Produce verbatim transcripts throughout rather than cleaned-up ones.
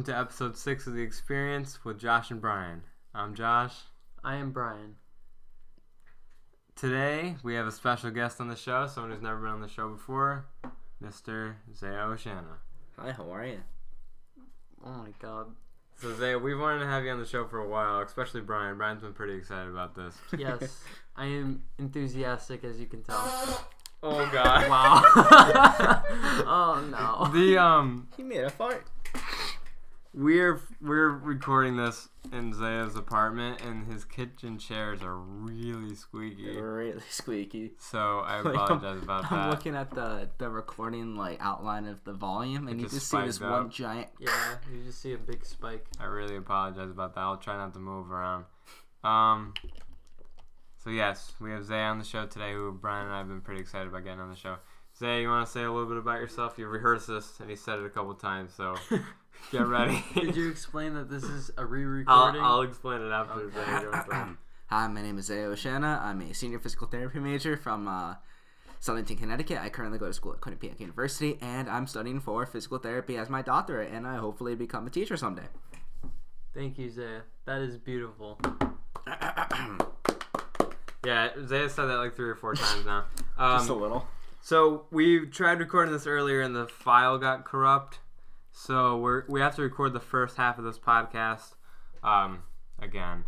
to episode six of The Experience with Josh and Brian. I'm Josh. I am Brian. Today, we have a special guest on the show, someone who's never been on the show before, Mister Zaya Oshana. Hi, how are you? Oh my god. So Zaya, we've wanted to have you on the show for a while, especially Brian. Brian's been pretty excited about this. Yes, I am enthusiastic, as you can tell. Oh god. Wow. Oh no. The um He made a fart. We're we're recording this in Zaya's apartment, and his kitchen chairs are really squeaky. They're really squeaky. So I Like, apologize I'm, about I'm that. looking at the, the recording like outline of the volume, and It you just just see this spiked one up. giant. Yeah, you just see a big spike. I really apologize about that. I'll try not to move around. Um. So yes, we have Zaya on the show today, who Brian and I have been pretty excited about getting on the show. Zaya, you want to say a little bit about yourself? You rehearsed this, and he said it a couple times, so get ready. Did you explain that this is a I'll, re-recording? I'll explain it after Okay. Zaya goes on. Hi, my name is Zaya Oshana. I'm a senior physical therapy major from uh, Southington, Connecticut. I currently go to school at Quinnipiac University, and I'm studying for physical therapy as my doctorate, and I hopefully become a teacher someday. Thank you, Zaya. That is beautiful. Yeah, Zaya said that like three or four times now. Um, Just a little. So we tried recording this earlier, and the file got corrupt. So we're we have to record the first half of this podcast um, again,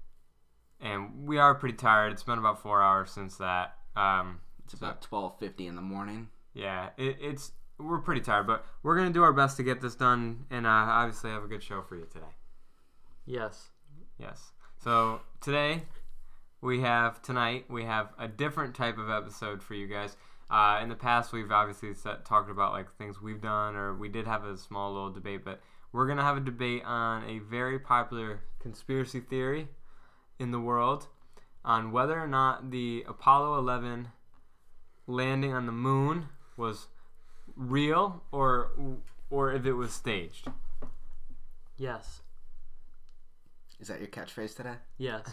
and we are pretty tired. It's been about four hours since that. Um, It's about twelve fifty in the morning. yeah, it, it's we're pretty tired, but we're gonna do our best to get this done, and uh, obviously have a good show for you today. Yes. Yes. So today we have tonight we have a different type of episode for you guys. Uh, in the past, we've obviously set, talked about like things we've done, or we did have a small little debate, but we're gonna have a debate on a very popular conspiracy theory in the world on whether or not the Apollo eleven landing on the moon was real or or if it was staged. Yes. Is that your catchphrase today? Yes.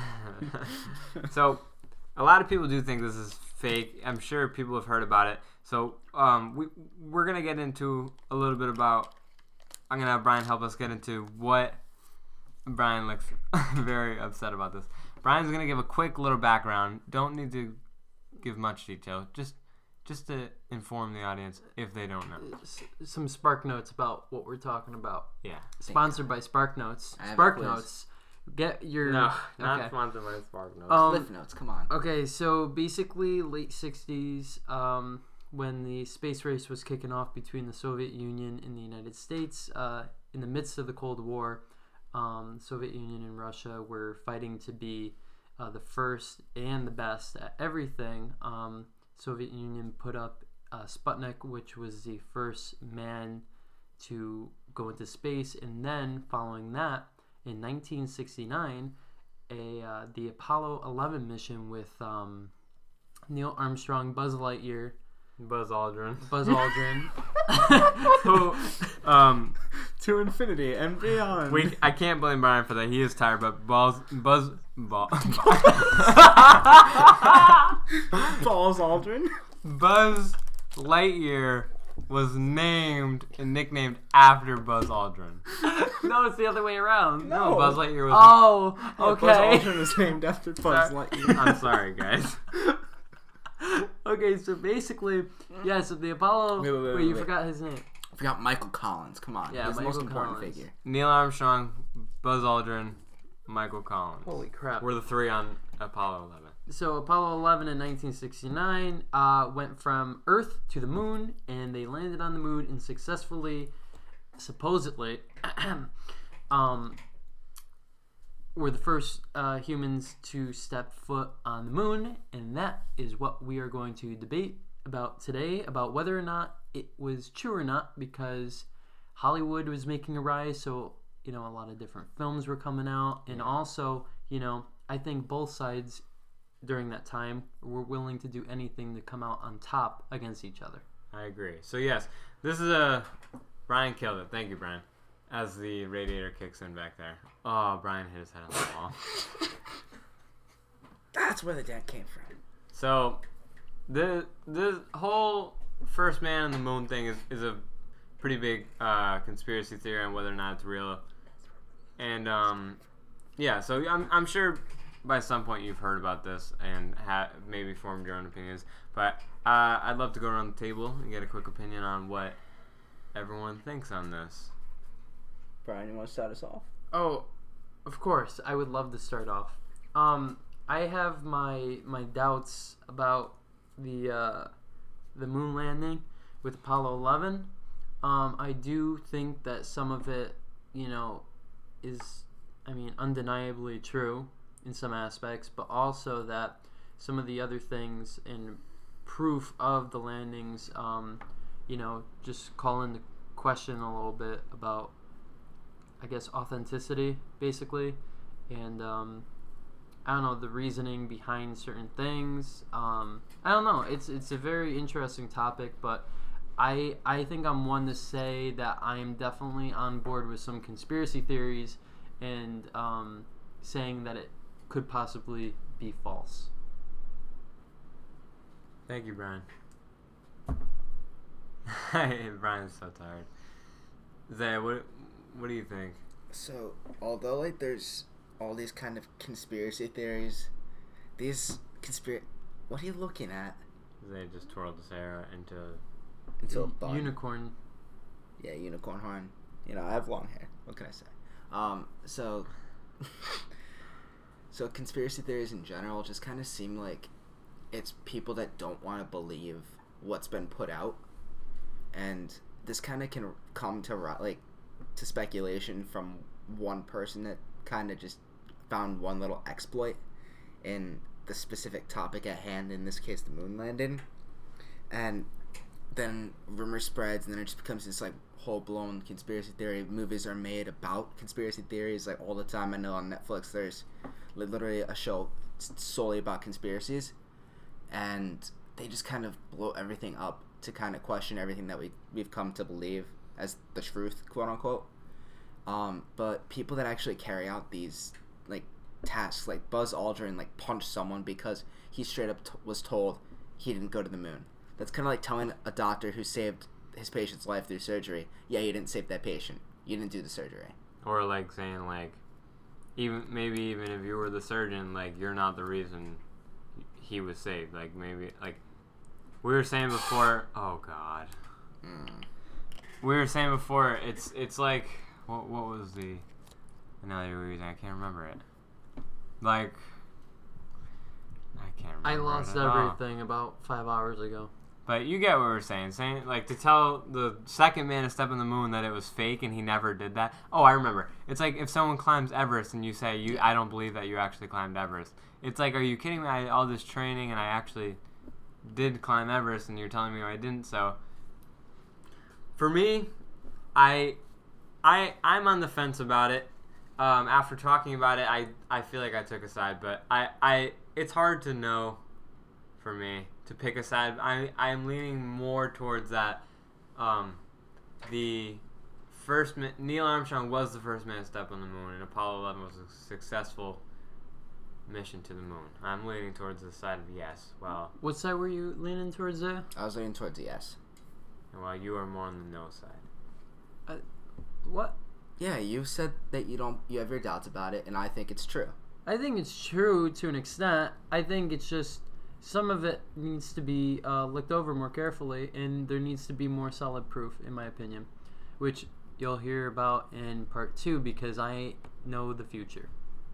So, a lot of people do think this is fake. I'm sure people have heard about it. So, um, we we're gonna get into a little bit about. I'm gonna have Brian help us get into what. Brian looks very upset about this. Brian's gonna give a quick little background. Don't need to give much detail. Just, just to inform the audience if they don't know. S- Some Spark Notes about what we're talking about. Yeah. Sponsored by Spark Notes. I have a Spark quiz. Notes. Get your No, not okay. sponsored by Spark Notes. Um, Cliff notes, come on. Okay, so basically late sixties, um, when the space race was kicking off between the Soviet Union and the United States, uh, in the midst of the Cold War, um, Soviet Union and Russia were fighting to be uh, the first and the best at everything. Um, Soviet Union put up uh, Sputnik, which was the first man to go into space, and then following that, in nineteen sixty-nine, a uh, the Apollo eleven mission with um, Neil Armstrong, Buzz Lightyear, Buzz Aldrin. Buzz Aldrin. Who, um, To infinity and beyond. we I can't blame Brian for that. He is tired, but Buzz Buzz Ball, Balls Aldrin. Buzz Lightyear was named and nicknamed after Buzz Aldrin. No, it's the other way around. No, No. Buzz Lightyear was. Oh, Buzz okay. Aldrin is named after Buzz Sorry. Lightyear. I'm sorry, guys. Okay, so basically, yeah, so the Apollo. Wait, wait, wait, you wait. forgot his name. I forgot Michael Collins. Come on. Yeah, He's the most Michael important Collins. figure. Neil Armstrong, Buzz Aldrin, Michael Collins. Holy crap. We're the three on Apollo eleven. So Apollo eleven in nineteen sixty-nine uh, went from Earth to the moon, and they landed on the moon and successfully, supposedly, um, were the first uh, humans to step foot on the moon, and that is what we are going to debate about today, about whether or not it was true or not, because Hollywood was making a rise, so, you know, a lot of different films were coming out, and also, you know, I think both sides during that time were willing to do anything to come out on top against each other. I agree. So yes, this is a Brian killed it. Thank you, Brian. As the radiator kicks in back there. Oh, Brian hit his head on the wall. That's where the dent came from. So the the whole first man on the moon thing is, is a pretty big uh, conspiracy theory on whether or not it's real. And um, yeah, so I'm I'm sure by some point you've heard about this and ha- maybe formed your own opinions. But uh, I'd love to go around the table and get a quick opinion on what everyone thinks on this. Brian, you want to start us off? Oh, of course. I would love to start off. Um, I have my my doubts about the uh, the moon landing with Apollo eleven. Um, I do think that some of it, you know, is, I mean, undeniably true in some aspects, but also that some of the other things and proof of the landings, um, you know, just call into question a little bit about, I guess, authenticity, basically, and um, I don't know, the reasoning behind certain things. Um, I don't know. It's it's a very interesting topic, but I I think I'm one to say that I am definitely on board with some conspiracy theories and um, saying that it could possibly be false. Thank you, Brian. Brian's so tired. Zay, what what do you think? So, although like there's all these kind of conspiracy theories, these conspiracy, what are you looking at? Zay just twirled his hair into Into a bun. Unicorn. Yeah, unicorn horn. You know, I have long hair. What can I say? Um, so, so conspiracy theories in general just kind of seem like it's people that don't want to believe what's been put out, and this kind of can come to like to speculation from one person that kind of just found one little exploit in the specific topic at hand. In this case, the moon landing, and then rumor spreads, and then it just becomes this like whole blown conspiracy theory. Movies are made about conspiracy theories like all the time. I know on Netflix there's literally a show solely about conspiracies, and they just kind of blow everything up to kind of question everything that we we've come to believe as the truth, quote unquote. Um, but people that actually carry out these like tasks, like Buzz Aldrin, like punched someone because he straight up t- was told he didn't go to the moon. That's kind of like telling a doctor who saved his patient's life through surgery, yeah, you didn't save that patient. You didn't do the surgery. Or like saying like, even maybe even if you were the surgeon, like you're not the reason he was saved. Like maybe like we were saying before. Oh God. Mm. We were saying before. It's it's like what what was the another reason? I can't remember it. Like I can't remember. I lost it at all. everything about five hours ago. But you get what we're saying. Saying like to tell the second man to step on the moon that it was fake and he never did that. Oh, I remember. It's like if someone climbs Everest and you say you I don't believe that you actually climbed Everest. It's like, are you kidding me? I had all this training and I actually did climb Everest and you're telling me I didn't. So for me, I I I'm on the fence about it. Um, after talking about it, I, I feel like I took a side, but I, I it's hard to know for me to pick a side. I I'm leaning more towards that. Um, the first ma- Neil Armstrong was the first man to step on the moon, and Apollo eleven was a successful mission to the moon. I'm leaning towards the side of yes. Well, What side were you leaning towards there? I was leaning towards yes. while you are more on the no side. What? Yeah, you said that you don't, you have your doubts about it, and I think it's true. I think it's true to an extent. I think it's just some of it needs to be uh, looked over more carefully, and there needs to be more solid proof, in my opinion, which you'll hear about in part two because I know the future.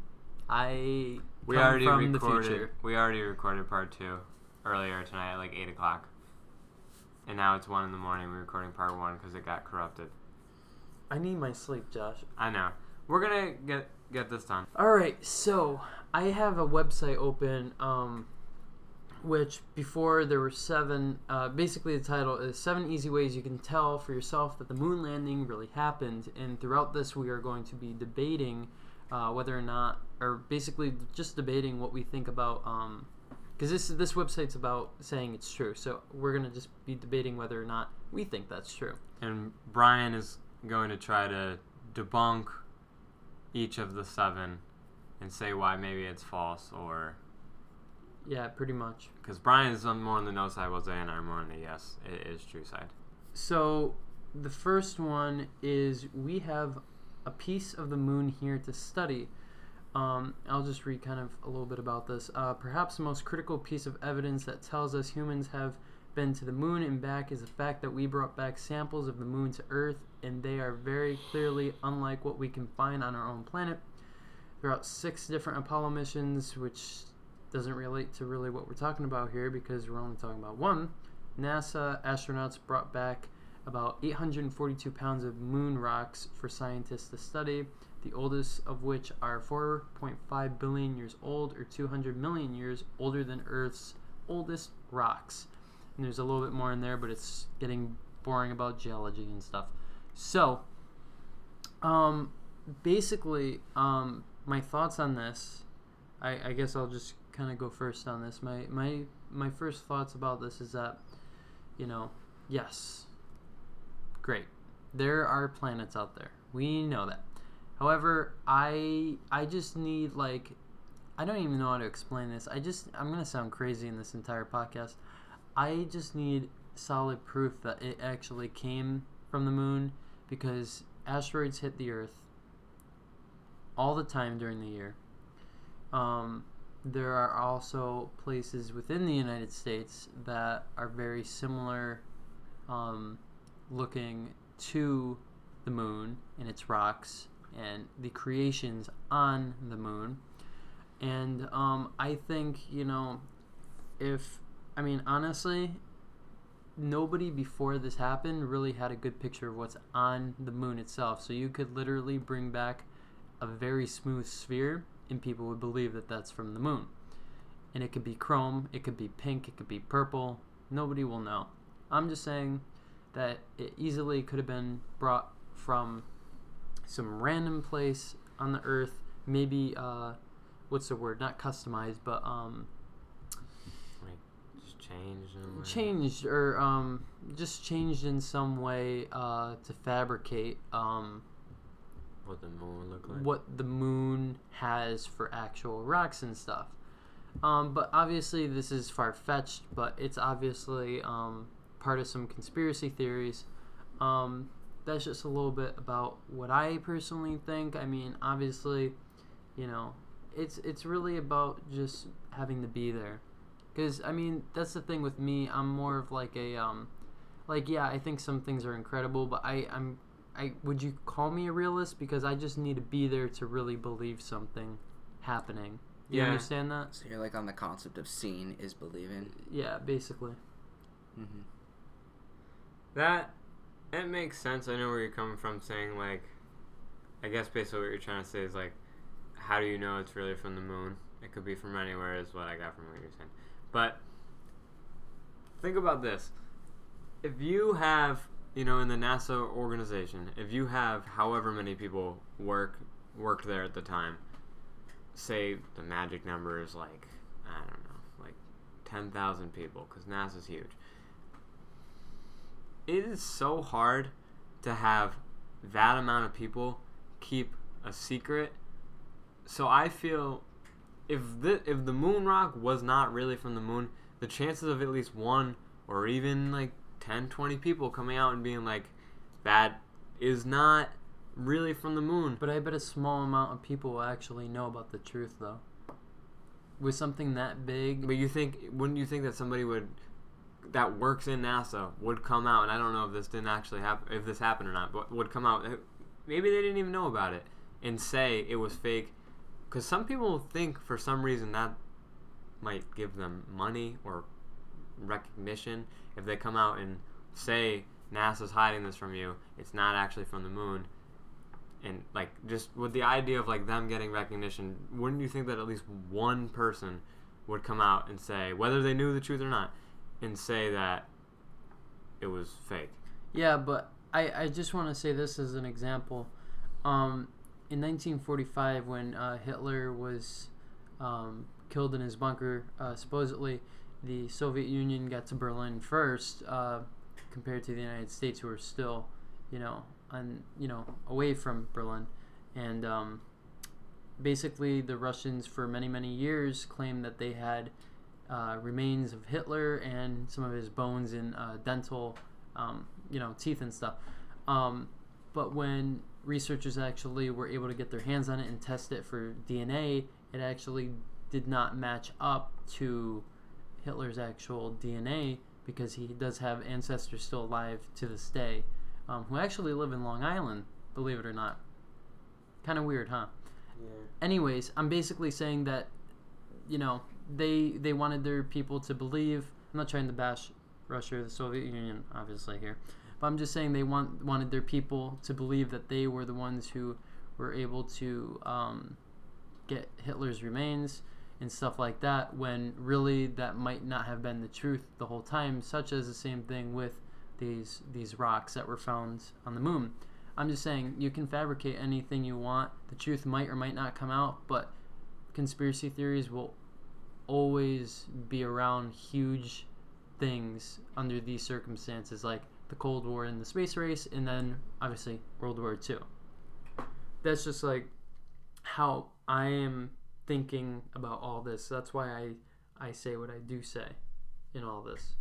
I We come already from the recorded. future. We already recorded part two earlier tonight at like eight o'clock, and now it's one in the morning. We're recording part one because it got corrupted. I need my sleep, Josh. I know. We're gonna get get this done. All right, so I have a website open, um, which before there were seven. Uh, basically, the title is Seven Easy Ways You Can Tell for Yourself That the Moon Landing Really Happened. And throughout this, we are going to be debating uh, whether or not, or basically just debating what we think about. Um, because this this website's about saying it's true, so we're gonna just be debating whether or not we think that's true. And Brian is going to try to debunk each of the seven and say why maybe it's false, or Yeah, pretty much. because Brian is on more on the no side, while Zay and I are more on the yes, it is true side. So the first one is we have a piece of the moon here to study. Um, I'll just read kind of a little bit about this. Uh, perhaps the most critical piece of evidence that tells us humans have been to the moon and back is the fact that we brought back samples of the moon to Earth, and they are very clearly unlike what we can find on our own planet. Throughout six different Apollo missions, which doesn't relate to really what we're talking about here because we're only talking about one, NASA astronauts brought back about eight hundred forty-two pounds of moon rocks for scientists to study, the oldest of which are four point five billion years old, or two hundred million years older than Earth's oldest rocks. And there's a little bit more in there, but it's getting boring about geology and stuff. So, um, basically, um, my thoughts on this, I, I guess I'll just kind of go first on this. My, my, my first thoughts about this is that, you know, yes, great. There are planets out there. We know that. However, I I just need, like, I don't even know how to explain this. I just, I'm going to sound crazy in this entire podcast. I just need solid proof that it actually came from the moon, because asteroids hit the Earth all the time during the year. Um, there are also places within the United States that are very similar um, looking to the moon and its rocks and the creations on the moon. And um, I think, you know, if, I mean, honestly, nobody before this happened really had a good picture of what's on the moon itself. So you could literally bring back a very smooth sphere and people would believe that that's from the moon. And it could be chrome, it could be pink, it could be purple. Nobody will know. I'm just saying that it easily could have been brought from some random place on the Earth, maybe uh, what's the word? Not customized, but um, like just changed. Or changed, or um, just changed in some way uh, to fabricate um, what the moon would look like. what the moon has for actual rocks and stuff. Um, but obviously, this is far fetched, but it's obviously um, part of some conspiracy theories. Um, that's just a little bit about what I personally think. I mean, obviously, you know, it's it's really about just having to be there. Because, I mean, that's the thing with me. I'm more of like a, um, like, yeah, I think some things are incredible, but I, I'm, I, would you call me a realist? Because I just need to be there to really believe something happening. You Yeah. understand that? So you're like on the concept of seeing is believing. Yeah, basically. Mm-hmm. That, it makes sense. I know where you're coming from, saying, like, I guess basically what you're trying to say is, like, how do you know it's really from the moon? It could be from anywhere is what I got from what you're saying. But think about this. If you have, you know, in the NASA organization, if you have however many people work worked there at the time, say the magic number is like, I don't know, like ten thousand people, because NASA's huge. It is so hard to have that amount of people keep a secret. So I feel if the if the moon rock was not really from the moon, the chances of at least one or even like ten, twenty people coming out and being like, that is not really from the moon. But I bet a small amount of people will actually know about the truth, though. With something that big. But you think, wouldn't you think that somebody would, that works in NASA, would come out, and I don't know if this didn't actually happen, if this happened or not, but would come out, maybe they didn't even know about it, and say it was fake. Because some people think for some reason that might give them money or recognition if they come out and say NASA's hiding this from you, it's not actually from the moon. And like, just with the idea of like them getting recognition, wouldn't you think that at least one person would come out and say, whether they knew the truth or not, and say that it was fake? Yeah, but I, I just want to say this as an example. Um, in nineteen forty-five, when uh, Hitler was um, killed in his bunker, uh, supposedly the Soviet Union got to Berlin first, uh, compared to the United States, who were still, you know, on, you know, away from Berlin. And um, basically the Russians for many, many years claimed that they had uh, remains of Hitler and some of his bones and uh, dental, um, you know, teeth and stuff. Um, but when researchers actually were able to get their hands on it and test it for D N A, it actually did not match up to Hitler's actual D N A because he does have ancestors still alive to this day um, who actually live in Long Island, believe it or not. Kind of weird, huh? Yeah. Anyways, I'm basically saying that, you know, they they wanted their people to believe. I'm not trying to bash Russia or the Soviet Union, obviously, here. But I'm just saying they want wanted their people to believe that they were the ones who were able to um, get Hitler's remains and stuff like that, when really that might not have been the truth the whole time, such as the same thing with these these rocks that were found on the moon. I'm just saying you can fabricate anything you want. The truth might or might not come out, but conspiracy theories will always be around huge things under these circumstances, like the Cold War and the space race, and then obviously World War Two. That's just like how I am thinking about all this. That's why I, I say what I do say in all this,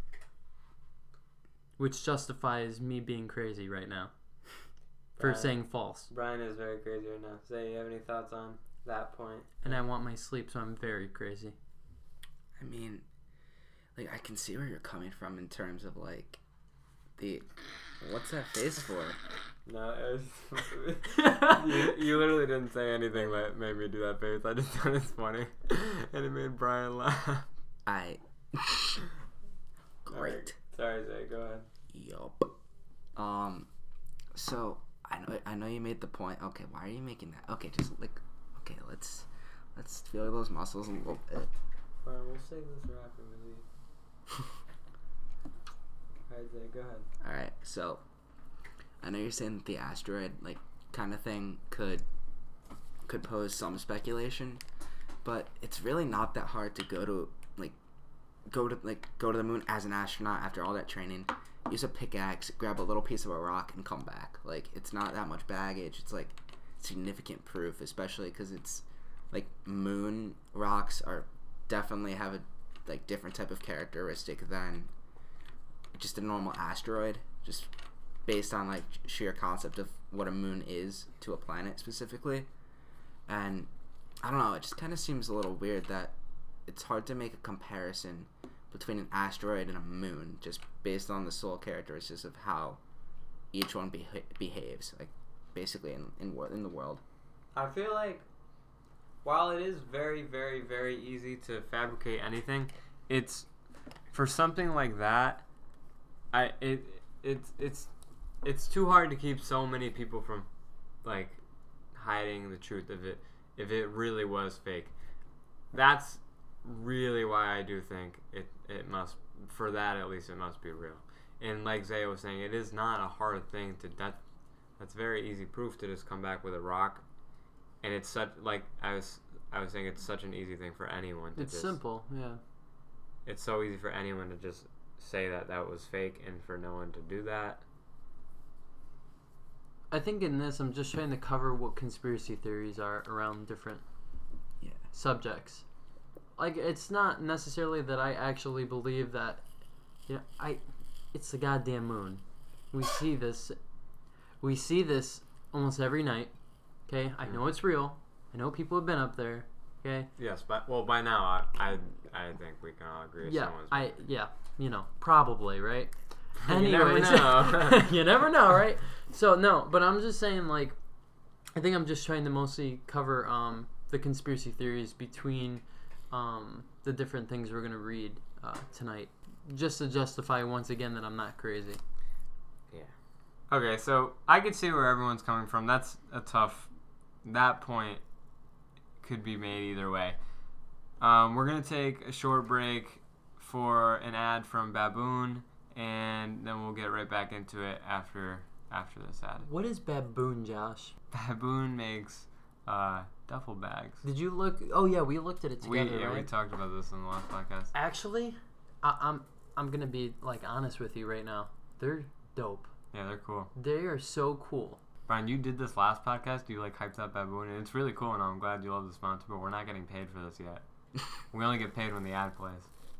which justifies me being crazy right now for Brian, saying false. Brian is very crazy right now. Say, you have any thoughts on that point? And I want my sleep, so I'm very crazy. I mean, like, I can see where you're coming from in terms of, like, the... What's that face for? No, it was... you, you literally didn't say anything that made me do that face. I just thought it's funny. And it made Brian laugh. I... Great. Right. Sorry, Zay, go ahead. Yup. Um, so, I know I know you made the point. Okay, why are you making that? Okay, just, like... Okay, let's... Let's feel those muscles a little bit. Brian, we'll save this for after we leave. Alright, Zay, go ahead. Alright, so... I know you're saying that the asteroid, like, kind of thing could could pose some speculation, but it's really not that hard to go to, like, go to, like, go to the moon as an astronaut after all that training, use a pickaxe, grab a little piece of a rock, and come back. Like, it's not that much baggage. It's, like, significant proof, especially because it's, like, moon rocks are definitely have a, like, different type of characteristic than just a normal asteroid, just based on, like, sheer concept of what a moon is to a planet specifically. And I don't know, it just kind of seems a little weird that it's hard to make a comparison between an asteroid and a moon just based on the sole characteristics of how each one beha- behaves, like, basically in, in in the world. I feel like while it is very, very, very easy to fabricate anything, it's for something like that, I it it's it's it's too hard to keep so many people from, like, hiding the truth of it if it really was fake. That's really why I do think it it must, for that at least, it must be real. And like Zay was saying, it is not a hard thing to that that's very easy proof to just come back with a rock. And it's such, like I was I was saying, it's such an easy thing for anyone to It's just, simple, yeah. it's so easy for anyone to just say that that was fake, and for no one to do that. I think in this, I'm just trying to cover what conspiracy theories are around different Yeah. subjects. Like, it's not necessarily that I actually believe that, you know, I, it's the goddamn moon. We see this, we see this almost every night. Okay, I know it's real. I know people have been up there. Okay. Yes, but well, by now I I, I think we can all agree. Yeah, someone's I yeah, you know, probably, right? You never Anyways, know. you never know, right? So no, but I'm just saying, like, I think I'm just trying to mostly cover um, the conspiracy theories between um, the different things we're gonna read uh, tonight, just to justify once again that I'm not crazy. Yeah. Okay, so I could see where everyone's coming from. That's a tough. That point could be made either way. Um, we're gonna take a short break for an ad from Baboon, and then we'll get right back into it after after this ad. What is Baboon, Josh? Baboon makes uh, duffel bags. Did you look? Oh yeah, we looked at it We together, yeah right? we talked about this in the last podcast. Actually, I, I'm I'm gonna be like honest with you right now. They're dope. Yeah, they're cool. They are so cool. Brian, you did this last podcast. You like hyped up Baboon, and it's really cool. And I'm glad you love the sponsor, but we're not getting paid for this yet. We only get paid when the ad plays.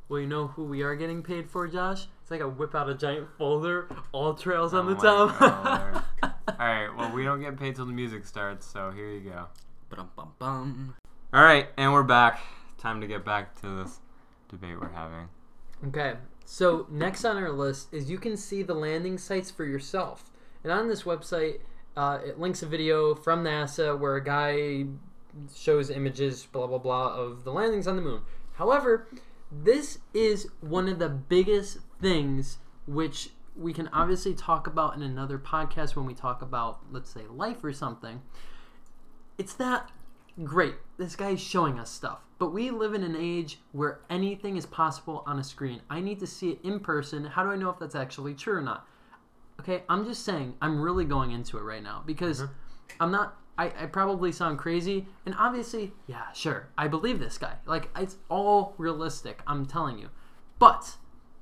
Well, you know who we are getting paid for, Josh? It's like a whip out a giant folder, all trails on Oh the my top. God. All right. Well, we don't get paid till the music starts, so here you go. Ba-dum-bum-bum. All right, and we're back. Time to get back to this debate we're having. Okay, so next on our list is you can see the landing sites for yourself. And on this website, uh, it links a video from NASA where a guy shows images, blah, blah, blah, of the landings on the moon. However, this is one of the biggest things which we can obviously talk about in another podcast when we talk about, let's say, life or something. It's that great. This guy is showing us stuff. But we live in an age where anything is possible on a screen. I need to see it in person. How do I know if that's actually true or not? Okay, I'm just saying, I'm really going into it right now because mm-hmm. I'm not, I, I probably sound crazy. And obviously, yeah, sure, I believe this guy. Like, it's all realistic, I'm telling you. But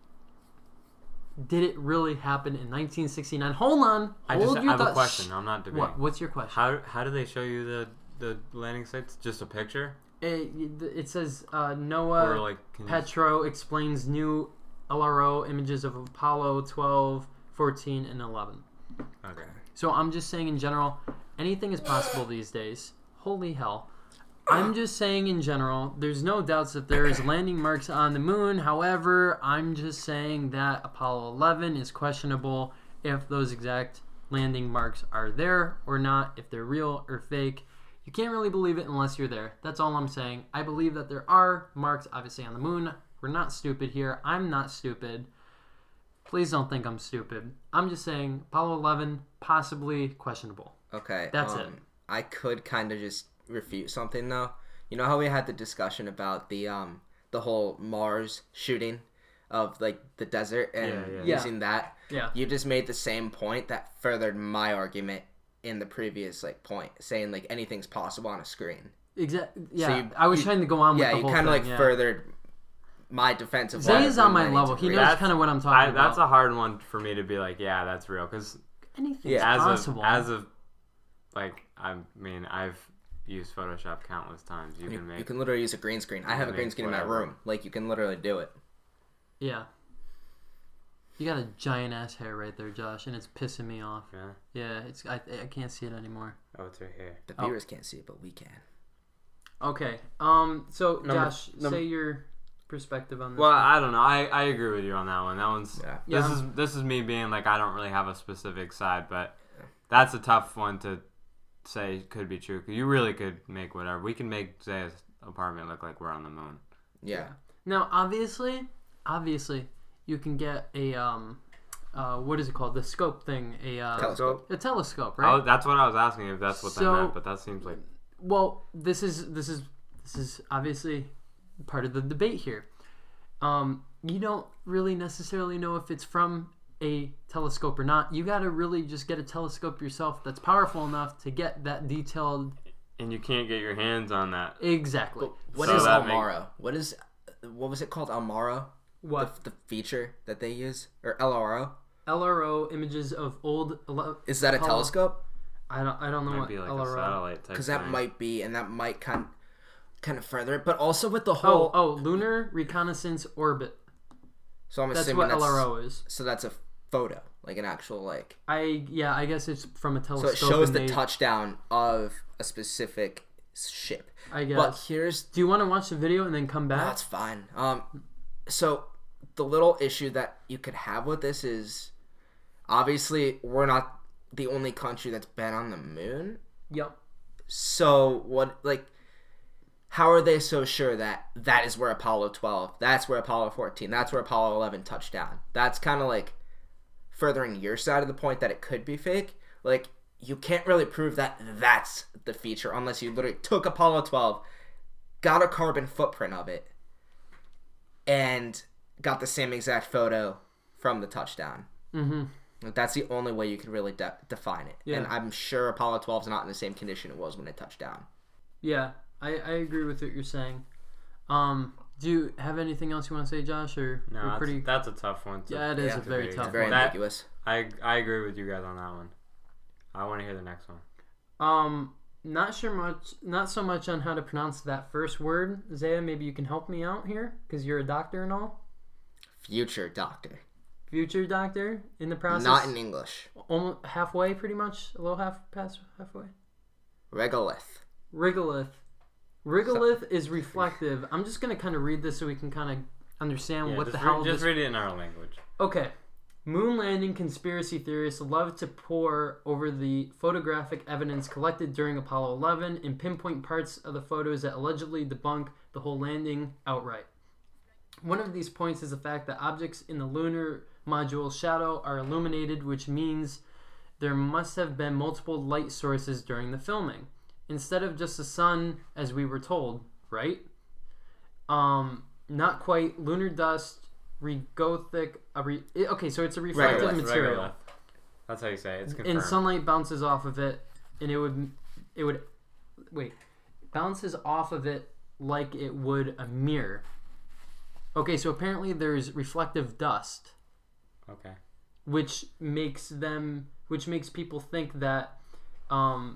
did it really happen in nineteen sixty-nine? Hold on. I Hold just your I have thought. a question. I'm not debating. What? What's your question? How how do they show you the the landing sites? Just a picture? It, it says uh, Or Noah like can you- Petro explains new L R O images of Apollo twelve, fourteen, and eleven. Okay. So I'm just saying in general, anything is possible these days. Holy hell. I'm just saying in general, there's no doubts that there is landing marks on the moon. However, I'm just saying that Apollo eleven is questionable if those exact landing marks are there or not, if they're real or fake. You can't really believe it unless you're there. That's all I'm saying. I believe that there are marks, obviously, on the moon. We're not stupid here. I'm not stupid. Please don't think I'm stupid. I'm just saying Apollo eleven, possibly questionable. Okay. That's um, it. I could kind of just refute something though. You know how we had the discussion about the um the whole Mars shooting of like the desert and Yeah, yeah. using that? Yeah. You just made the same point that furthered my argument in the previous like point, saying like anything's possible on a screen. Exactly. Yeah. So you- I was you- trying to go on with Yeah, the you whole kind of thing. like yeah. furthered my defense of Zay why is I on my need level. to He read. knows That's- kind of what I'm talking I, about. that's a hard one for me to be like, yeah, that's real. Because Anything's Yeah, as possible. of as of like I mean I've used Photoshop countless times. You, You, can make you can literally use a green screen. I You have a can green make screen in my whatever. room. Like you can literally do it. Yeah. You got a giant ass hair right there, Josh, and it's pissing me off. yeah. Yeah, it's I, I can't see it anymore. Oh, it's right here. The Oh. viewers can't see it, but we can. Okay. Um. So, Number- Josh, number- say your perspective on this. Well, one. I don't know. I, I agree with you on that one. That one's Yeah. this Yeah. is this is me being like I don't really have a specific side, but that's a tough one to say could be true. 'Cause you really could make whatever. We can make Zay's apartment look like we're on the moon. Yeah. Now, obviously, obviously, you can get a um, uh, what is it called? The scope thing. A uh, Telescope. a telescope, Oh, right? that's what I was asking if that's what So- that meant, but that seems like Well, this is this is this is obviously part of the debate here. Um, you don't really necessarily know if it's from a telescope or not. You got to really just get a telescope yourself that's powerful enough to get that detailed. and you can't get your hands on that. Exactly. But what So is that make- Almaro? What is what was it called? Almaro? What? The, the feature that they use or L R O? L R O images of old. ele- Is that a Apollo- telescope? I don't. I don't know Might what be like L a R O. satellite type. Because that thing. might be, and that might kind kind of further it. But also with the Oh, whole. oh, lunar reconnaissance orbit. so I'm That's assuming what that's L R O is. So that's a photo, like an actual like. I yeah. I guess it's from a So telescope. it shows and the they- touchdown of a specific ship. I guess. But here's Do you want to watch the video and then come back? That's fine. Um, so the little issue that you could have with this is, obviously, we're not the only country that's been on the moon. Yep. So what, like, how are they so sure that that is where Apollo twelve, that's where Apollo fourteen, that's where Apollo eleven touched down? That's kind of like furthering your side of the point that it could be fake. Like, you can't really prove that that's the feature unless you literally took Apollo twelve, got a carbon footprint of it, and got the same exact photo from the touchdown. Mm-hmm. Like, that's the only way you could really de- define it. Yeah. And I'm sure Apollo twelve is not in the same condition it was when it touched down. Yeah, I, I agree with what you're saying. Um, do you have anything else you want to say, Josh? Or No, we're that's, pretty? that's a tough one. To, Yeah, it is Yeah, a very it's tough It's very one. That- ambiguous. I I agree with you guys on that one. I want to hear the next one. Um, not sure much, not so much on how to pronounce that first word. Zaya, maybe you can help me out here because you're a doctor and all. Future doctor. Future doctor in the process. Not in English. Almost halfway, pretty much. A little half past halfway. Regolith. Regolith. Regolith is reflective. I'm just gonna kind of read this so we can kind of understand Yeah, what just the re- hell. Just this... read it in our language. Okay. Moon landing conspiracy theorists love to pore over the photographic evidence collected during Apollo eleven and pinpoint parts of the photos that allegedly debunk the whole landing outright. One of these points is the fact that objects in the lunar module shadow are illuminated, which means there must have been multiple light sources during the filming, instead of just the sun, as we were told, right? Um, not quite. Lunar dust, regolithic. A re, it, okay, so it's a reflective Regolith, material, Regolith. That's how you say it. It's confirmed. and sunlight bounces off of it, and it would, it would, wait, bounces off of it like it would a mirror. Okay, so apparently there's reflective dust, Okay. which makes them, which makes people think that, um,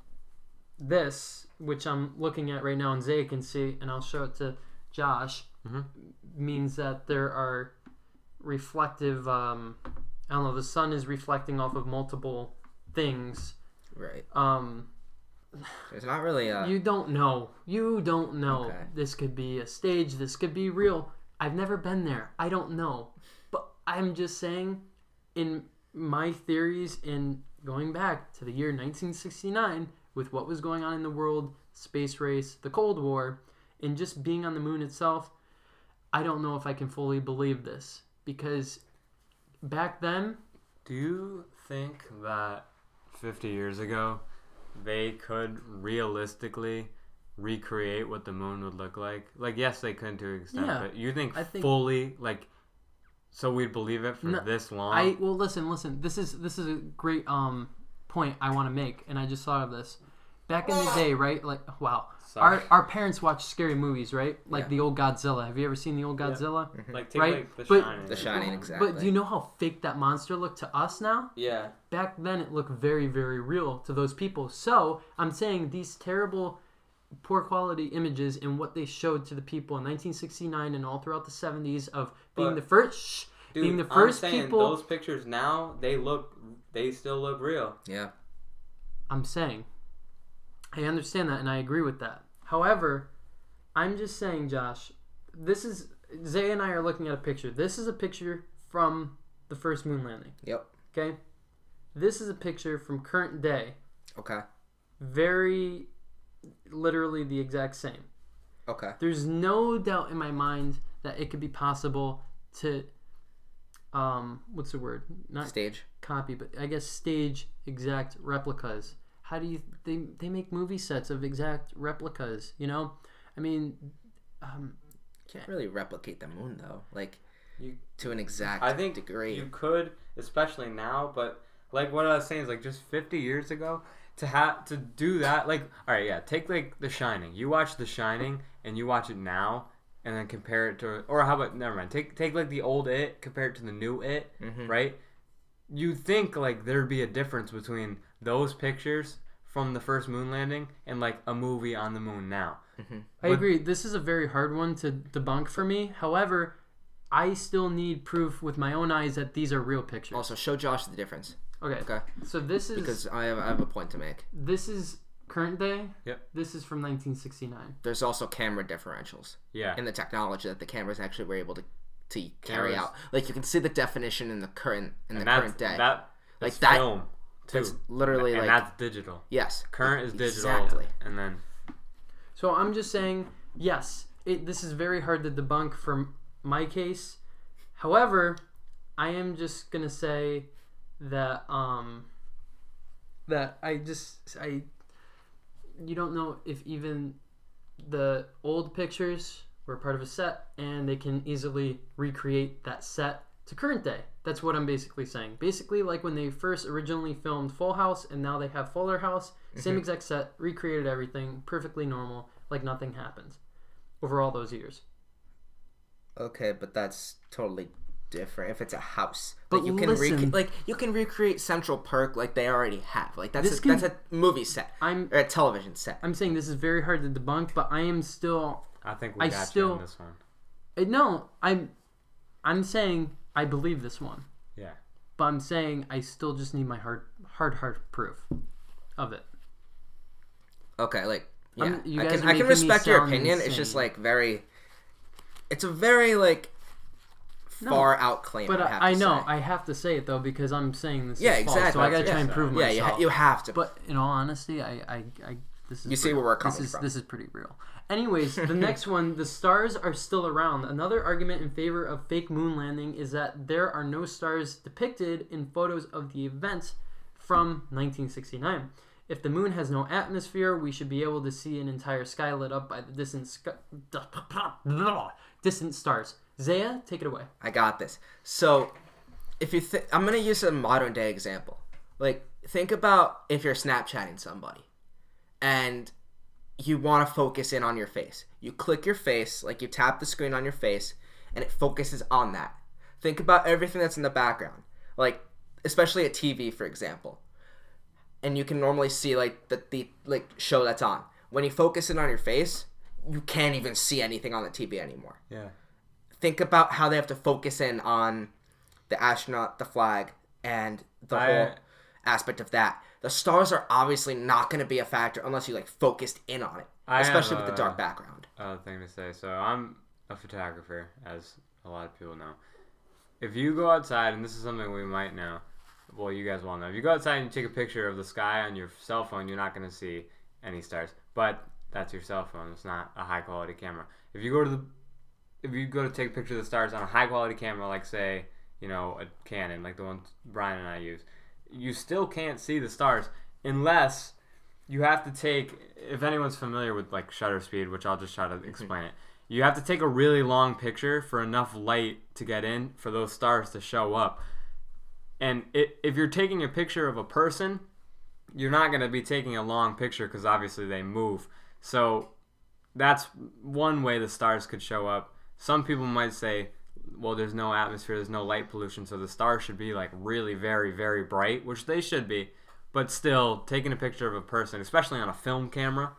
this, which I'm looking at right now, and Zaya can see, and I'll show it to Josh, Mhm. means that there are reflective. Um, I don't know. The sun is reflecting off of multiple things. Right. Um, There's not really a... you don't know. You don't know. Okay. This could be a stage. This could be real. I've never been there. I don't know. But I'm just saying, in my theories, in going back to the year nineteen sixty-nine, with what was going on in the world, space race, the Cold War, and just being on the moon itself, I don't know if I can fully believe this. Because back then, Do you think that fifty years ago they could realistically recreate what the moon would look like? Like, yes, they couldn't to an extent, Yeah, but you think, I think- fully, like, so we'd believe it for No, this long? I well listen, listen. This is this is a great um point I want to make, and I just thought of this. Back in the day, right? Like, wow, Sorry. our our parents watched scary movies, right? Like Yeah. the old Godzilla. Have you ever seen the old Yeah. Godzilla? Like, take, Right? like, The But- Shining. The Shining, exactly. But do you know how fake that monster looked to us now? Yeah. Back then, it looked very, very real to those people. So I'm saying these terrible, poor quality images and what they showed to the people in nineteen sixty-nine and all throughout the seventies of being But- the first. Shh, Dude, being the first I'm saying people. those pictures now, they look, they still look real. Yeah. I'm saying. I understand that and I agree with that. However, I'm just saying, Josh, this is Zay and I are looking at a picture. This is a picture from the first moon landing. Yep. Okay? This is a picture from current day. Okay. Very literally the exact same. Okay. There's no doubt in my mind that it could be possible to um what's the word? Not Stage. copy, but I guess stage exact replicas. How do you they they make movie sets of exact replicas, you know? I mean, um Can't really replicate the moon though, like You, to an exact I think degree. you could, especially now, but like what I was saying is like just fifty years ago to have to do that. Like, all right, yeah, take like The Shining. You watch The Shining and you watch it now, and then compare it to, or how about never mind. Take take like the old It, compare it to the new It, Mhm. right? You think like there'd be a difference between those pictures from the first moon landing and like a movie on the moon now. Mm-hmm. I But- agree. This is a very hard one to debunk for me. However, I still need proof with my own eyes that these are real pictures. Also, show Josh the difference. Okay. Okay. So this is Because I have, I have a point to make. this is current day. Yep. This is from nineteen sixty-nine. There's also camera differentials Yeah. in the technology that the cameras actually were able to to carry Cameras. out. Like you can see the definition in the current in and the that's, current day. That, Like that's that- film too. That's literally and like that's digital. yes. Current is digital, Exactly. and then So I'm just saying, yes, it, this is very hard to debunk from my case. However, I am just gonna say that um that I just I you don't know if even the old pictures were part of a set and they can easily recreate that set to current day. That's what I'm basically saying. Basically, like when they first originally filmed Full House and now they have Fuller House, same Mhm. exact set, recreated everything, perfectly normal, like nothing happened over all those years. Okay, but that's totally different if it's a house. But like you can listen- rec- like you can recreate Central Perk like they already have. Like that's This a, can- that's a movie set I'm or a television set. I'm saying this is very hard to debunk, but I am still I think we I got you still- on this one. uh, no. I'm I'm saying I believe this one, Yeah. but I'm saying I still just need my hard hard hard proof of it. Okay, like yeah, I'm- you I guys can are I can making me respect your sound opinion. It's just insane. like very. It's a very like No, far out claim. But I, have I, I to know say. I have to say it though because I'm saying this Yeah, is false, so exactly. I gotta try Yeah. and prove Yeah, you, myself. ha- you have to. But in all honesty, I, I, I this is You see real. where we're coming this is, from. This is pretty real. Anyways, the next one, the stars are still around. Another argument in favor of fake moon landing is that there are no stars depicted in photos of the event from nineteen sixty-nine. If the moon has no atmosphere, we should be able to see an entire sky lit up by the distant sky, distant stars. Zaya, take it away. I got this. So, if you think, I'm gonna use a modern day example. Like, think about if you're Snapchatting somebody, and you want to focus in on your face. You click your face, like you tap the screen on your face, and it focuses on that. Think about everything that's in the background, like especially a T V, for example. And you can normally see like the the like show that's on. When you focus in on your face, you can't even see anything on the T V anymore. Yeah. Think about how they have to focus in on the astronaut, the flag, and the I- whole aspect of that. The stars are obviously not going to be a factor unless you like focused in on it, I especially have with the a- dark background. Other thing to say. So I'm a photographer, as a lot of people know. If you go outside, and this is something we might know, well, you guys will know. If you go outside and you take a picture of the sky on your cell phone, you're not going to see any stars. But that's your cell phone. It's not a high quality camera. If you go to the, if you go to take a picture of the stars on a high quality camera, like say, you know, a Canon, like the one Brian and I use, you still can't see the stars unless you have to take, if anyone's familiar with like shutter speed, which I'll just try to explain it, you have to take a really long picture for enough light to get in for those stars to show up. And it, if you're taking a picture of a person, you're not going to be taking a long picture because obviously they move. So that's one way the stars could show up. Some people might say, well, there's no atmosphere, there's no light pollution, so the stars should be like really very, very bright, which they should be. But still, taking a picture of a person, especially on a film camera,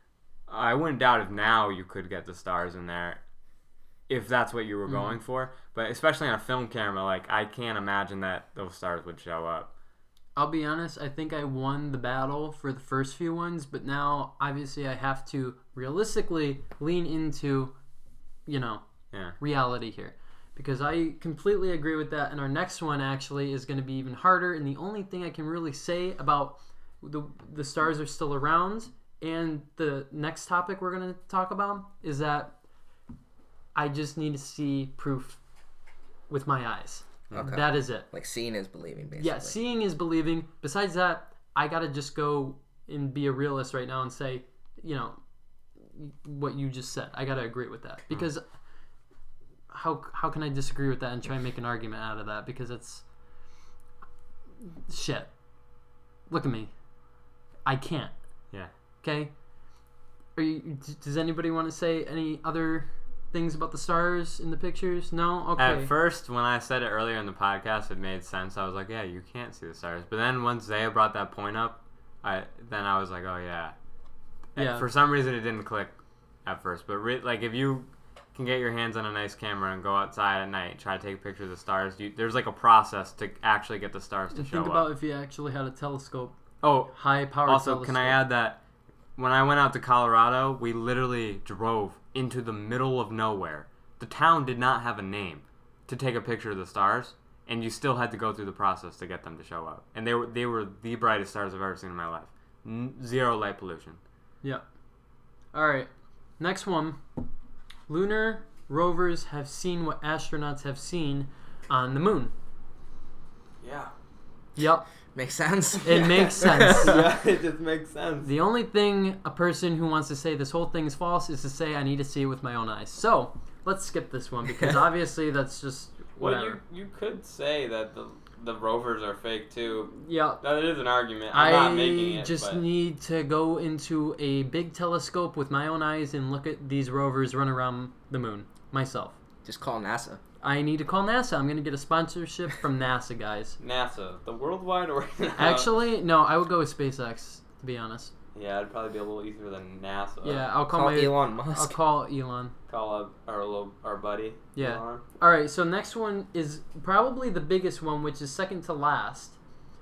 I wouldn't doubt if now you could get the stars in there if that's what you were going for. But especially on a film camera, like I can't imagine that those stars would show up. I'll be honest, I think I won the battle for the first few ones, but now obviously I have to realistically lean into, you know, Yeah. reality here. Because I completely agree with that, and our next one actually is going to be even harder, and the only thing I can really say about the, the stars are still around and the next topic we're going to talk about is that I just need to see proof with my eyes. Okay. That is it. Like seeing is believing, basically. Yeah, seeing is believing. Besides that, I gotta just go and be a realist right now and say, you know, what you just said. I gotta agree with that because how how can I disagree with that and try and make an argument out of that? Because it's shit. Look at me. I can't. Yeah. Okay. Are you, d- does anybody want to say any other things about the stars in the pictures? No. Okay. At first, when I said it earlier in the podcast, it made sense. I was like, yeah, you can't see the stars. But then once Zaya brought that point up, I then I was like, oh, yeah. And Yeah. for some reason, it didn't click at first. But re- like if you can get your hands on a nice camera and go outside at night, try to take a picture of the stars, you, there's like a process to actually get the stars to And show think up. about if you actually had a telescope, Oh, high power. also, telescope. can I add that when I went out to Colorado, we literally drove into the middle of nowhere. The town did not have a name to take a picture of the stars, and you still had to go through the process to get them to show up. And they were they were the brightest stars I've ever seen in my life. N- zero light pollution. Yeah. All right. Next one. Lunar rovers have seen what astronauts have seen on the moon. Yeah. Yep. Makes sense. It makes sense. Yeah, it just makes sense. The only thing a person who wants to say this whole thing is false is to say I need to see it with my own eyes. So let's skip this one because obviously that's just Well, whatever. you you could say that the the rovers are fake too. Yeah. That is an argument. I'm not making I it. just but need to go into a big telescope with my own eyes and look at these rovers run around the moon myself. Just call NASA. I need to call NASA. I'm gonna get a sponsorship from NASA, guys. NASA, the worldwide or Actually, no. I would go with SpaceX. To be honest. Yeah, it'd probably be a little easier than NASA. Yeah, I'll call, Call my. Elon Musk. I'll call Elon. Call up our little our buddy. Yeah. Elon. All right. So next one is probably the biggest one, which is second to last.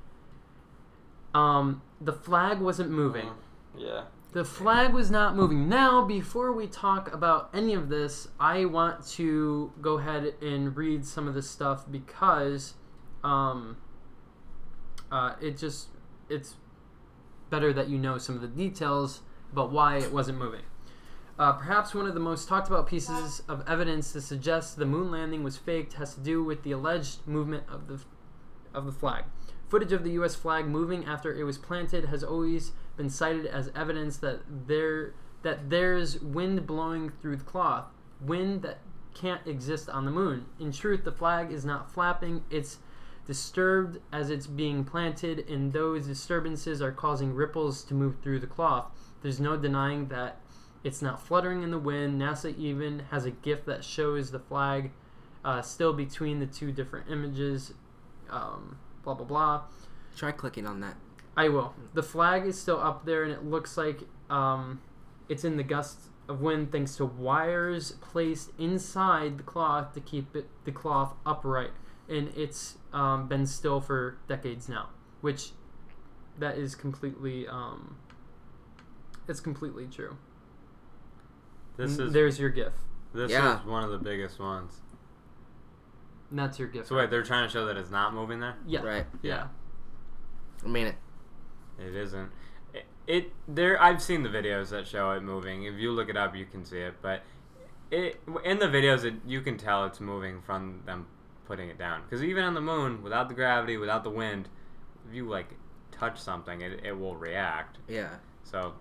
Um, the flag wasn't moving. Uh, yeah. The flag was not moving. Now, before we talk about any of this, I want to go ahead and read some of this stuff because um, uh, it just it's better that you know some of the details about why it wasn't moving. Uh, perhaps one of the most talked about pieces of evidence to suggest the moon landing was faked has to do with the alleged movement of the of the flag. Footage of the U S flag moving after it was planted has always been cited as evidence that there that there's wind blowing through the cloth, wind that can't exist on the moon. In truth, the flag is not flapping, it's disturbed as it's being planted, and those disturbances are causing ripples to move through the cloth. There's no denying that it's not fluttering in the wind. NASA even has a GIF that shows the flag uh, still between the two different images. Um, blah blah blah. Try clicking on that. I will. The flag is still up there, and it looks like um, it's in the gust of wind thanks to wires placed inside the cloth to keep it the cloth upright. And it's um, been still for decades now, which that is completely um, it's completely true. This N- is There's your GIF. this Yeah. is one of the biggest ones. And that's your GIF. So wait, they're trying to show that it's not moving there? Yeah. Right. Yeah. I mean it. It isn't. It, it there. I've seen the videos that show it moving. If you look it up, you can see it. But it in the videos, it, you can tell it's moving from them putting it down. Because even on the moon, without the gravity, without the wind, if you like touch something, it it will react. Yeah. So,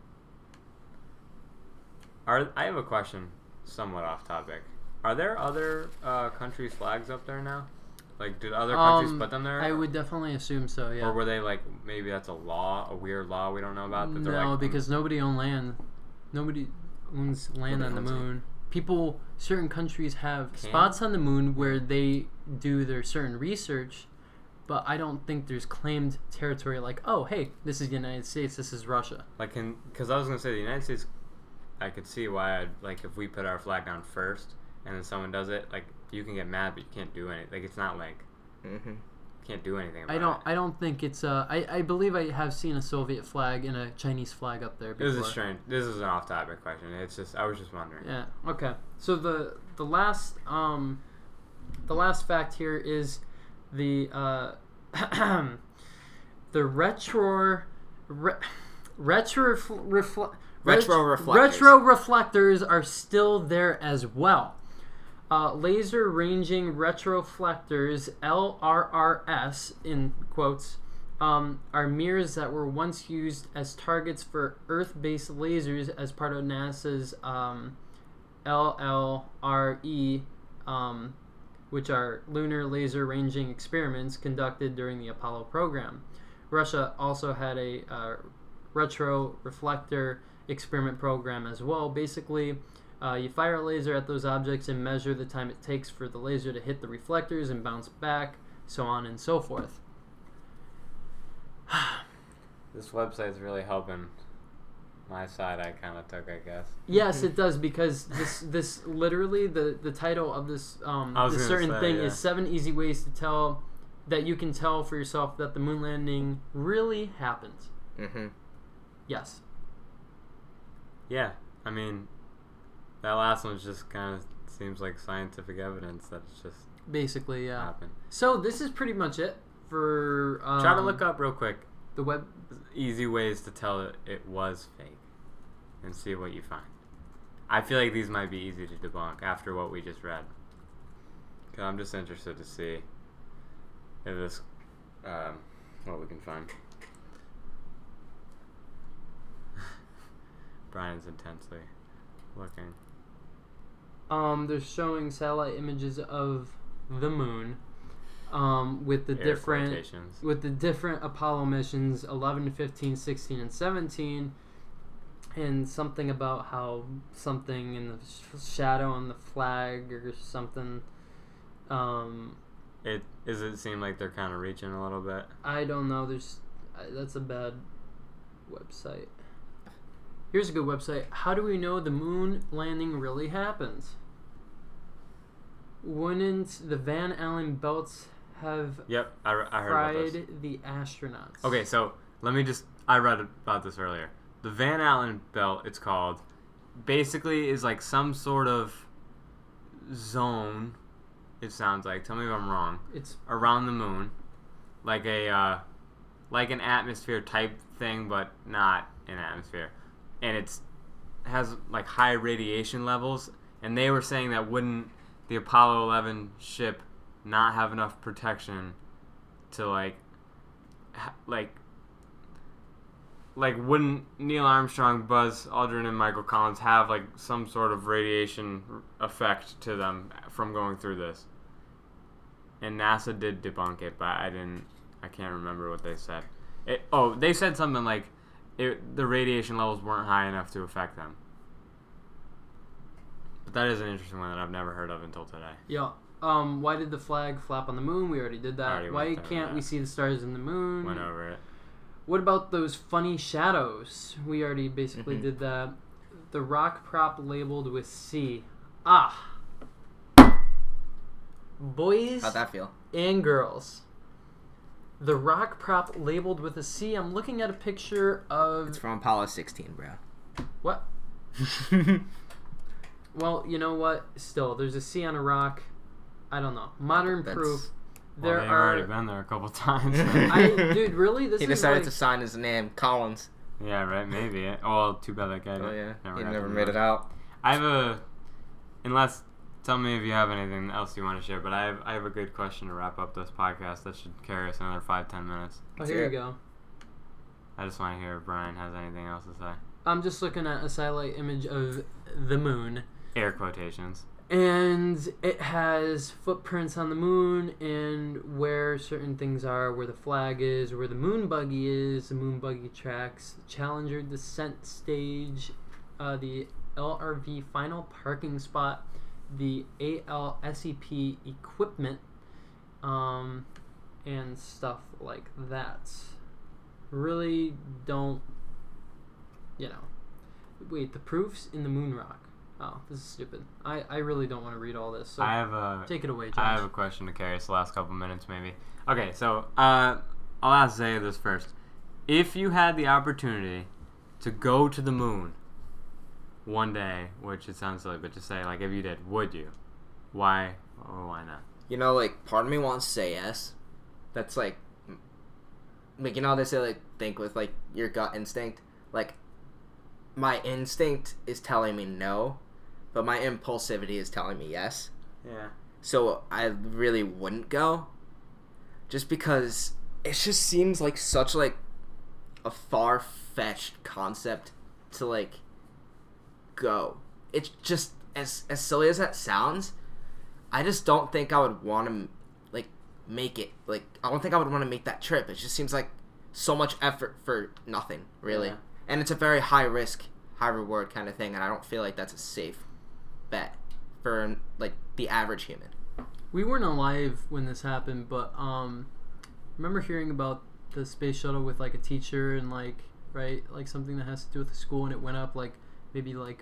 are I have a question, somewhat off topic. Are there other uh, countries' flags up there now? Like, did other countries Um, put them there? I would definitely assume so. Yeah. Or were they like, maybe that's a law, a weird law we don't know about? That they're No, like, because nobody owns land. Nobody owns land Nobody on the owns it. moon. People, certain countries have Can? spots on the moon where they do their certain research, but I don't think there's claimed territory like, oh, hey, this is the United States, this is Russia. Like, because I was gonna say the United States, I could see why I'd like if we put our flag down first and then someone does it, like you can get mad, but you can't do anything. Like it's not like Mm-hmm. you can't do anything about I don't. it. I don't think it's. Uh, I. I believe I have seen a Soviet flag and a Chinese flag up there before. This is strange. This is an off-topic question. It's just I was just wondering. Yeah. Okay. So the the last um, the last fact here is the uh, the retro re, retro refle, Retro ret- reflectors. retro reflectors are still there as well. Uh, laser ranging retroflectors, L R R S in quotes, um, are mirrors that were once used as targets for Earth-based lasers as part of NASA's um, L L R E, um, which are lunar laser ranging experiments conducted during the Apollo program. Russia also had a uh, retro reflector experiment program as well. Basically, Uh, you fire a laser at those objects and measure the time it takes for the laser to hit the reflectors and bounce back, so on and so forth. This website's really helping my side. I kind of took, I guess. Yes, it does, because this this literally the, the title of this um I was this gonna certain say, thing yeah. is seven easy ways to tell that you can tell for yourself that the moon landing really happened. Mm-hmm. Yes. Yeah, I mean, that last one just kind of seems like scientific evidence that it's just Basically, yeah. happened. So this is pretty much it for um, Try to look up real quick the web. easy ways to tell it, it was fake and see what you find. I feel like these might be easy to debunk after what we just read. Cause I'm just interested to see if this, um, what we can find. Brian's intensely looking. Um, they're showing satellite images of the moon, um, with the Air different quotations. with the different Apollo missions eleven, fifteen, sixteen, and seventeen. and something about how something in the sh- shadow on the flag or something. Um, It does it seem like they're kind of reaching a little bit. I don't know. There's uh, that's a bad website. Here's a good website. How do we know the moon landing really happens? Wouldn't the Van Allen belts have Yep, I, re- I heard about this. fried the astronauts? Okay, so let me just. I read about this earlier. The Van Allen belt, it's called, basically is like some sort of zone. It sounds like. Tell me if I'm wrong. It's Around the moon, like a uh, like an atmosphere type thing, but not an atmosphere, and it's has like high radiation levels. And they were saying that wouldn't the Apollo eleven ship not have enough protection to like ha- like like wouldn't Neil Armstrong, Buzz Aldrin, and Michael Collins have like some sort of radiation effect to them from going through this? And NASA did debunk it, but I didn't. I can't remember what they said. It, oh, they said something like it, the radiation levels weren't high enough to affect them. But that is an interesting one that I've never heard of until today. yeah. Um, why did the flag flap on the moon? We already did that. Already Why went over can't that. we see the stars in the moon? Went over it. What about those funny shadows? We already basically Mhm. did that. The rock prop labeled with C. Ah. Boys How'd that feel? and girls. The rock prop labeled with a C. I'm looking at a picture of It's from Apollo sixteen, bro. what? Well, you know what? Still, there's a C on a rock. I don't know. Modern That's- proof. Well, There they've are. already been there a couple times. so- I, dude, really? This He is decided like, to sign his name, Collins. yeah, right. Maybe. Oh, too bad that guy. Oh yeah, he got never the made vote. it out. I have a. Unless, tell me if you have anything else you want to share. But I have I have a good question to wrap up this podcast that should carry us another five ten minutes. Oh, here you Yeah. go. I just want to hear if Brian has anything else to say. I'm just looking at a satellite image of the moon. Air quotations. And it has footprints on the moon and where certain things are, where the flag is, where the moon buggy is, the moon buggy tracks, Challenger descent stage, uh, the L R V final parking spot, the A L S E P equipment, um, and stuff like that. Really don't, you know. Wait, the proofs in the moon rock. Oh, this is stupid. I, I really don't want to read all this. So I have a. take it away, Josh. I have a question to carry us the last couple minutes, maybe. Okay, so uh, I'll ask Zaya this first. If you had the opportunity to go to the moon one day, which it sounds silly, but just say, like, if you did, would you? Why or why not? You know, like, part of me wants to say yes. That's like, like you know how they say, like, think with, like, your gut instinct? Like, my instinct is telling me no, but my impulsivity is telling me yes. Yeah. So I really wouldn't go. Just because it just seems like such, like, a far-fetched concept to, like, go. It's just, as, as silly as that sounds, I just don't think I would want to, like, make it. Like, I don't think I would want to make that trip. It just seems like so much effort for nothing, really. Yeah. And it's a very high risk, high reward kind of thing, and I don't feel like that's a safe bet for, like, the average human. We weren't alive when this happened, but um, remember hearing about the space shuttle with like a teacher and like right, like something that has to do with the school, and it went up like maybe like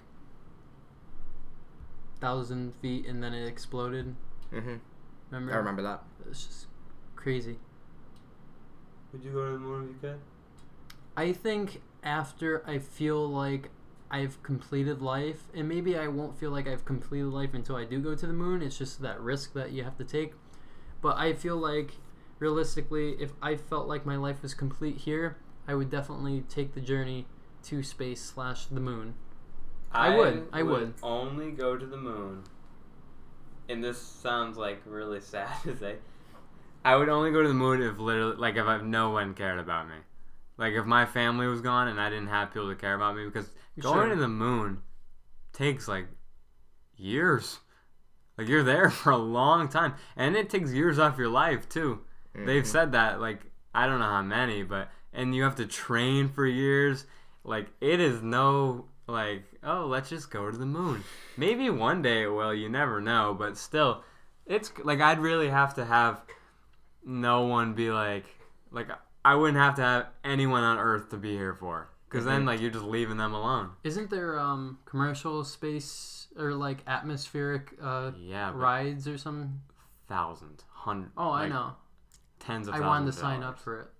thousand feet, and then it exploded. Mm-hmm. Remember? I remember that. It's just crazy. Would you go to the moon if you could? I think after I feel like I've completed life, and maybe I won't feel like I've completed life until I do go to the moon. It's just that risk that you have to take. But I feel like, realistically, if I felt like my life was complete here, I would definitely take the journey to space slash the moon. I would, I would. only go to the moon, and this sounds like really sad to say. I would only go to the moon if literally, like, if I, no one cared about me. Like, if my family was gone and I didn't have people to care about me, because going Sure. to the moon takes, like, years. Like, you're there for a long time. And it takes years off your life, too. Mm-hmm. They've said that, like, I don't know how many, but, and you have to train for years. like it is no like oh let's just go to the moon. Maybe one day it will. You never know. But still, it's like I'd really have to have no one be like like I wouldn't have to have anyone on Earth to be here for. Because then, like, you're just leaving them alone. Isn't there um commercial space or like atmospheric uh yeah, rides or some? Thousands, hundreds. Oh, like, I know. Tens of I thousands. wanted to of sign dollars. up for it.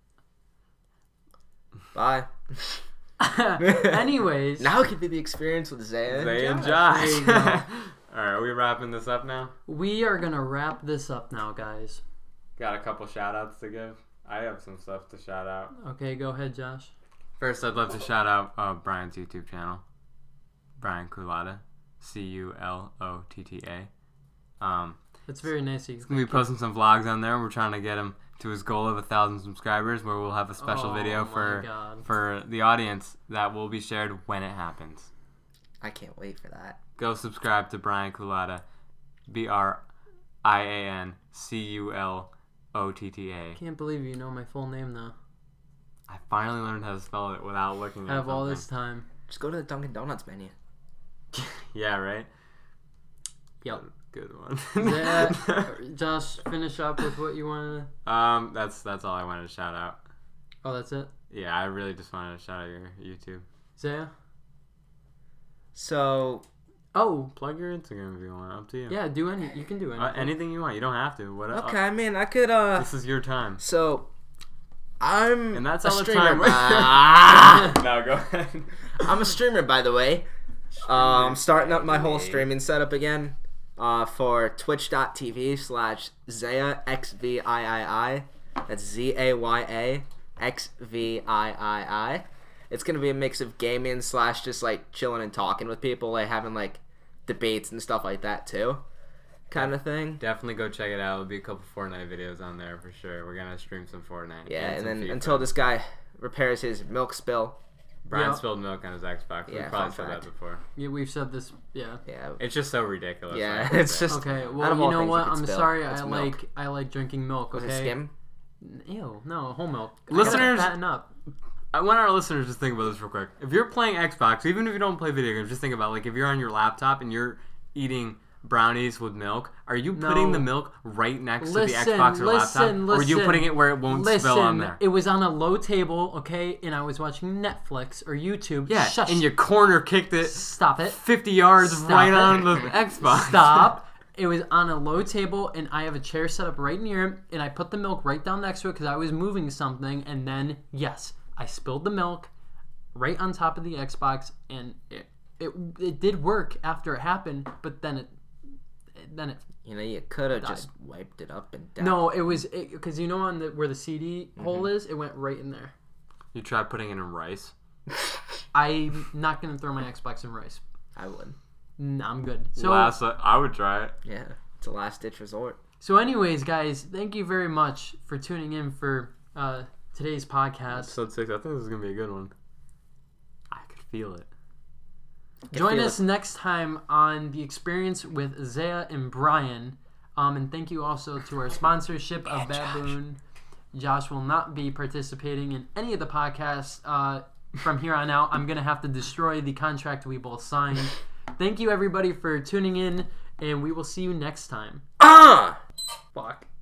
Bye. Anyways, Now it could be the experience with Zaya. Zay and Josh. There you Josh. go. All right, are we wrapping this up now? we are gonna wrap this up now, guys. Got a couple shout outs to give. I have some stuff to shout out. Okay, go ahead, Josh. First, I'd love to shout out uh, Brian's YouTube channel, Brian Culotta, C U L O T T A. Um, That's very nice of you. he's gonna be posting some vlogs on there. We're trying to get him to his goal of a thousand subscribers, where we'll have a special Oh video my for God. for the audience that will be shared when it happens. I can't wait for that. Go subscribe to Brian Culotta, B R I A N C U L O T T A. Can't believe you know my full name though. I finally learned how to spell it without looking I at have all something. this time. Just go to the Dunkin' Donuts menu. Yeah, right? Yep. Good one. Yeah, Josh, finish up with what you wanted to... um, that's that's all I wanted to shout out. Oh, that's it? Yeah, I really just wanted to shout out your YouTube. Zaya? So, Oh, Plug your Instagram if you want. Up to you. yeah, do any... You can do anything. Uh, anything you want. You don't have to. What? okay, I mean, I could, uh... This is your time. So, I'm And that's a all the streamer. time. by- Ah! No, go ahead. I'm a streamer, by the way. Uh, I'm starting up my whole streaming setup again uh, for twitch.tv slash Zaya X V I I I. That's Z A Y A X V I I I. It's going to be a mix of gaming slash just like chilling and talking with people, like having like debates and stuff like that too. Kind of thing. Definitely go check it out. There'll be a couple Fortnite videos on there for sure. We're gonna stream some Fortnite. Yeah, and some then FIFA. until this guy repairs his milk spill. Brian Yeah. spilled milk on his Xbox. We Yeah, probably fun said that fact. before. Yeah, we've said this... Yeah. Yeah. It's just so ridiculous. Yeah, I have to it's say. just- Okay, Out well, of you all know things what? you could I'm spill, sorry. it's I milk. like I like drinking milk. Was Okay. it skim? Ew, no, whole milk. Listeners- I gotta fatten up. I want our listeners to just think about this real quick. If you're playing Xbox, even if you don't play video games, just think about like if you're on your laptop and you're eating brownies with milk, are you putting No. the milk right next Listen, to the Xbox or listen, laptop, or are you listen. putting it where it won't Listen, spill on there? it was on a low table, okay, and I was watching Netflix or YouTube. Yeah, Shush. and your corner kicked it Stop it. fifty yards Stop right it. on the Xbox. Stop. It was on a low table, and I have a chair set up right near it, and I put the milk right down next to it because I was moving something, and then, yes, I spilled the milk right on top of the Xbox, and it it, it did work after it happened, but then it, it then it You know, you could have just wiped it up and down. no, it was because you know on the where the C D Mm-hmm. hole is, it went right in there. You try putting it in rice. I'm not gonna throw my Xbox in rice. I would. No, I'm good. So Last, I would try it. Yeah, it's a last ditch resort. so anyways, guys, thank you very much for tuning in for uh, today's podcast. Episode six. I think this is gonna be a good one. I could feel it. Join feel us next time on the experience with Zaya and Brian. Um, and thank you also to our sponsorship of Baboon. Josh will not be participating in any of the podcasts uh, from here on out. I'm gonna have to destroy the contract we both signed. Thank you everybody for tuning in, and we will see you next time. Ah! Fuck.